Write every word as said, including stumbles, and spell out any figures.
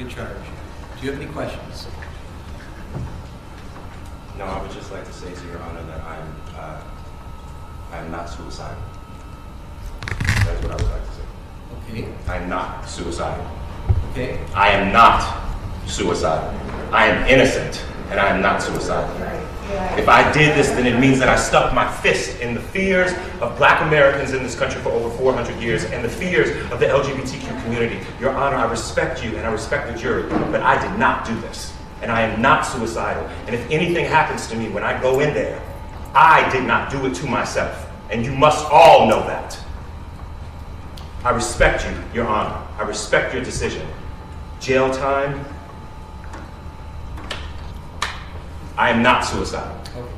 jury charge. Do you have any questions? No, I would just like to say to Your Honor that I'm, uh, I'm not suicidal. That's what I would like to say. Okay. I'm not suicidal. Okay. I am not suicidal. I am innocent, and I am not suicidal. If I did this, then it means that I stuck my fist in the fears of black Americans in this country for over four hundred years and the fears of the L G B T Q community. Your Honor, I respect you and I respect the jury, but I did not do this. And I am not suicidal. And if anything happens to me when I go in there, I did not do it to myself. And you must all know that. I respect you, Your Honor. I respect your decision. Jail time. I am not suicidal. Okay.